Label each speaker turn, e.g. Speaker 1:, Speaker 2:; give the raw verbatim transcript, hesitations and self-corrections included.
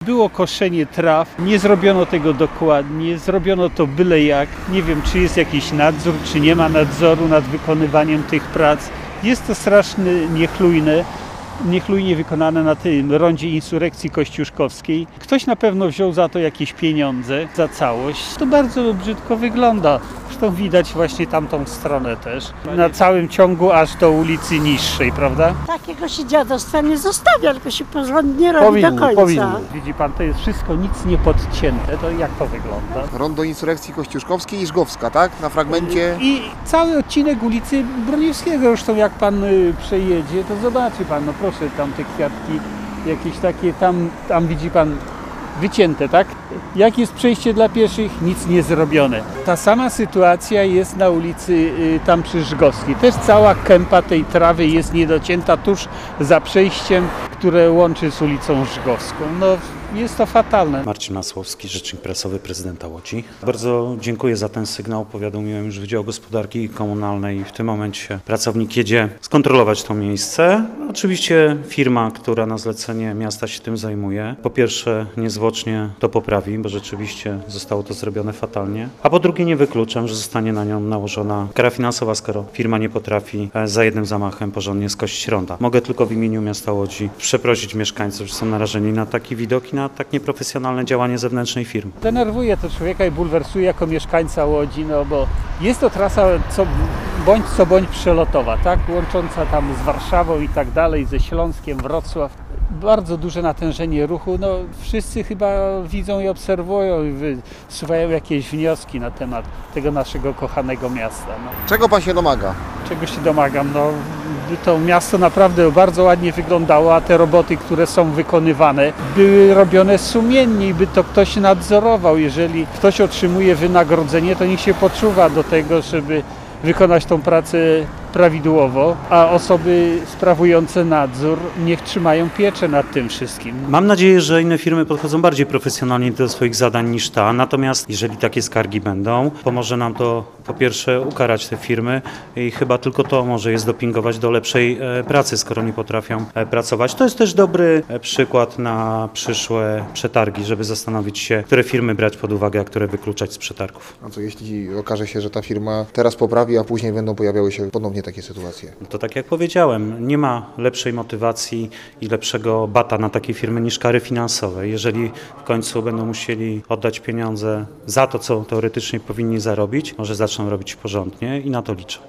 Speaker 1: Było koszenie traw, nie zrobiono tego dokładnie, zrobiono to byle jak. Nie wiem, czy jest jakiś nadzór, czy nie ma nadzoru nad wykonywaniem tych prac. Jest to strasznie niechlujne. niechlujnie wykonane na tym rondzie insurekcji kościuszkowskiej. Ktoś na pewno wziął za to jakieś pieniądze, za całość. To bardzo brzydko wygląda. Zresztą widać właśnie tamtą stronę też. Na całym ciągu aż do ulicy Niższej, prawda?
Speaker 2: Takiego się dziadostwa nie zostawia, tylko się porządnie robi
Speaker 1: Powinni,
Speaker 2: do końca.
Speaker 1: powinni. Widzi pan, to jest wszystko nic nie podcięte. To jak to wygląda?
Speaker 3: Rondo insurekcji kościuszkowskiej i Żgowska, tak? Na fragmencie.
Speaker 1: I cały odcinek ulicy Broniewskiego. Zresztą jak pan y, przejedzie, to zobaczy pan, no proszę, tam te kwiatki jakieś takie, tam, tam widzi pan wycięte, tak? Jak jest przejście dla pieszych? Nic nie zrobione. Ta sama sytuacja jest na ulicy y, tam przy Żgowskiej. Też cała kępa tej trawy jest niedocięta tuż za przejściem, które łączy z ulicą Żgowską. No, jest to fatalne.
Speaker 4: Marcin Masłowski, rzecznik prasowy prezydenta Łodzi. Bardzo dziękuję za ten sygnał. Powiadomiłem już Wydział Gospodarki Komunalnej i w tym momencie pracownik jedzie skontrolować to miejsce. Oczywiście firma, która na zlecenie miasta się tym zajmuje, po pierwsze niezwłocznie to poprawi, bo rzeczywiście zostało to zrobione fatalnie, a po drugie nie wykluczam, że zostanie na nią nałożona kara finansowa, skoro firma nie potrafi za jednym zamachem porządnie skosić ronda. Mogę tylko w imieniu miasta Łodzi przeprosić mieszkańców, że są narażeni na taki widok i na tak nieprofesjonalne działanie zewnętrznej firmy.
Speaker 1: Denerwuje to człowieka i bulwersuje jako mieszkańca Łodzi, no bo jest to trasa co, bądź co bądź przelotowa, tak? Łącząca tam z Warszawą i tak dalej, ze Śląskiem, Wrocław. Bardzo duże natężenie ruchu, no wszyscy chyba widzą i obserwują i wysuwają jakieś wnioski na temat tego naszego kochanego miasta. No.
Speaker 3: Czego pan się domaga?
Speaker 1: Czego się domagam? No, by to miasto naprawdę bardzo ładnie wyglądało, a te roboty, które są wykonywane, były robione sumiennie i by to ktoś nadzorował. Jeżeli ktoś otrzymuje wynagrodzenie, to niech się poczuwa do tego, żeby wykonać tą pracę prawidłowo, a osoby sprawujące nadzór niech trzymają pieczę nad tym wszystkim.
Speaker 4: Mam nadzieję, że inne firmy podchodzą bardziej profesjonalnie do swoich zadań niż ta, natomiast jeżeli takie skargi będą, pomoże nam to po pierwsze ukarać te firmy i chyba tylko to może je zdopingować do lepszej pracy, skoro nie potrafią pracować. To jest też dobry przykład na przyszłe przetargi, żeby zastanowić się, które firmy brać pod uwagę, a które wykluczać z przetargów.
Speaker 3: A co jeśli okaże się, że ta firma teraz poprawi, a później będą pojawiały się ponownie takie sytuacje?
Speaker 4: To tak jak powiedziałem, nie ma lepszej motywacji i lepszego bata na takie firmy niż kary finansowe. Jeżeli w końcu będą musieli oddać pieniądze za to, co teoretycznie powinni zarobić, może zaczną robić porządnie i na to liczę.